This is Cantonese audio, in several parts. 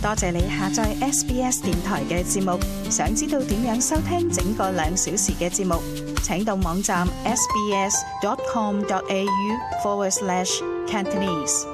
多謝你下載 SBS 電台嘅節目。想知道點樣收聽整個2小時嘅節目，請到網站 sbs.com.au/Cantonese。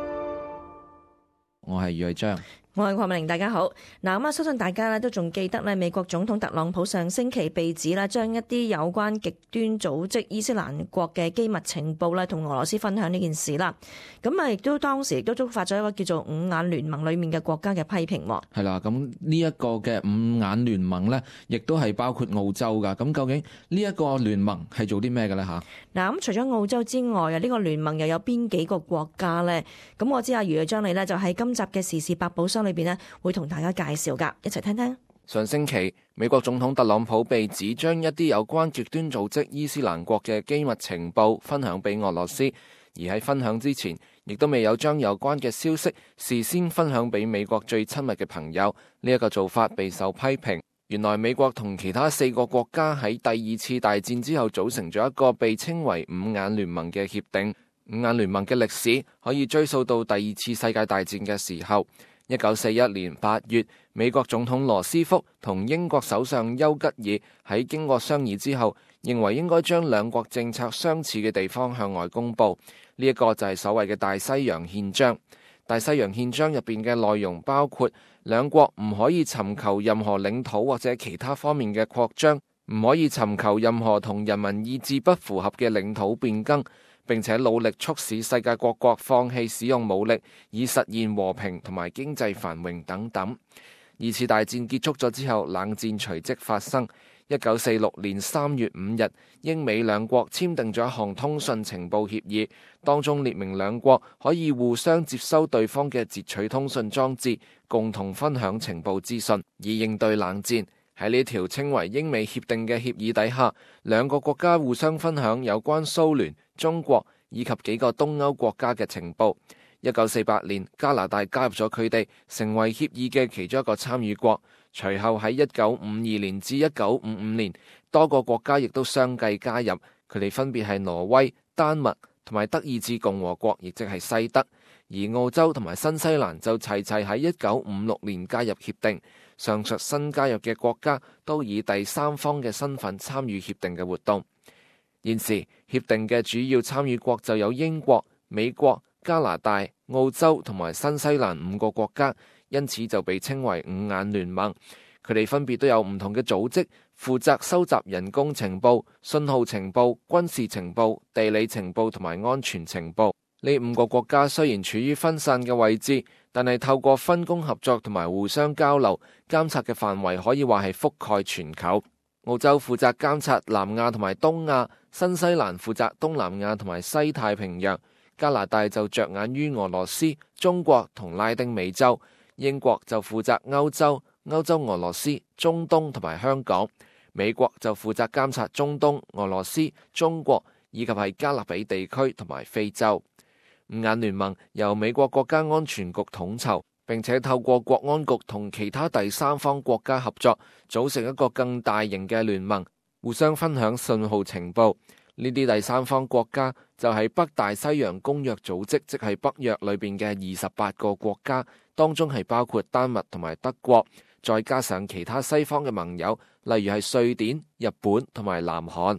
我係余偉章。 我係鄺美玲，大家好。嗱，咁相信大家咧都仲記得咧，美國總統特朗普上星期被指咧將一啲有關極端組織伊斯蘭國嘅機密情報咧同俄羅斯分享呢件事啦。咁啊，亦都當時亦都觸發咗一個叫做五眼聯盟裏面嘅國家嘅批評。 係啦，咁呢一個嘅五眼聯盟呢，亦都係包括澳洲噶。咁究竟呢一個聯盟係做啲咩嘅呢？吓， 嗱，咁除咗澳洲之外啊，呢個聯盟又有邊幾個國家呢？咁我知阿余偉章你呢，就喺今集嘅時事百寶箱裏邊呢，會同大家介紹噶，一齊聽聽。 上星期，美國總統特朗普被指將一啲有關極端組織伊斯蘭國嘅機密情報分享俾俄羅斯，而喺分享之前，亦都未有將有關嘅消息事先分享俾美國最親密嘅朋友。呢一個做法備受批評。原來美國同其他4個國家喺第2次大戰之後組成咗一個被稱為五眼聯盟嘅協定。五眼聯盟嘅歷史可以追溯到第2次世界大戰嘅時候。1941年8月，美國總統羅斯福同英國首相丘吉爾喺經過商議之後，認為應該將兩國政策相似嘅地方向外公佈。呢一個就係所謂嘅大西洋憲章。大西洋憲章入邊嘅內容包括兩國唔可以尋求任何領土或者其他方面嘅擴張，唔可以尋求任何同人民意志不符合嘅領土變更，並且努力促使世界各國放棄使用武力，以實現和平同埋經濟繁榮等等。2次大戰結束咗之後，冷戰隨即發生。1946年3月5日，英美兩國簽訂咗一項通訊情報協議，當中列明兩國可以互相接收對方嘅截取通訊裝置，共同分享情報資訊，以應對冷戰。喺呢條稱為英美協定嘅協議底下，兩個國家互相分享有關蘇聯、中國以及幾個東歐國家嘅情報。1948年，加拿大加入咗佢哋，成為協議嘅其中一個參與國。隨後喺1952年至1955年，多個國家亦都相繼加入，佢哋分別係挪威、丹麥同埋德意志共和國，亦即係西德。而澳洲同埋新西蘭就齊齊喺1956年加入協定。上述新加入嘅國家都以第三方嘅身份參與協定嘅活動。現時協定嘅主要參與國就有英國、美國、加拿大、澳洲同埋新西蘭5個國家，因此就被稱為五眼聯盟。佢哋分別都有唔同嘅組織，負責收集人工情報、信號情報、軍事情報、地理情報同埋安全情報。呢5個國家雖然處於分散嘅位置，但係透過分工合作同埋互相交流，監察嘅範圍可以話係覆蓋全球。澳洲負責監察南亞同埋東亞，新西蘭負責東南亞同埋西太平洋，加拿大就着眼於俄羅斯、中國同拉丁美洲，英國就負責歐洲、歐洲俄羅斯、中東同埋香港，美國就負責監察中東、俄羅斯、中國以及係加勒比地區同埋非洲。五眼聯盟由美國國家安全局統籌，並且透過國安局同其他第三方國家合作，組成一個更大型嘅聯盟，互相分享信號情報。呢啲第三方國家就係北大西洋公約組織，即係北約裏邊嘅28個國家，當中係包括丹麥同埋德國，再加上其他西方嘅盟友，例如係瑞典、日本同埋南韓。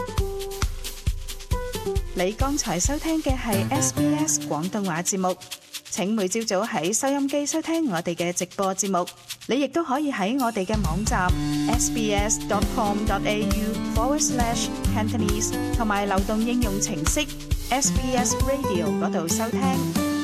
你剛才收聽嘅係 SBS 廣東話節目，請每朝早喺收音機收聽我哋嘅直播節目。你亦都可以喺我哋嘅網站 sbs.com.au/Cantonese 同埋流動應用程式 SBS Radio 嗰度收聽。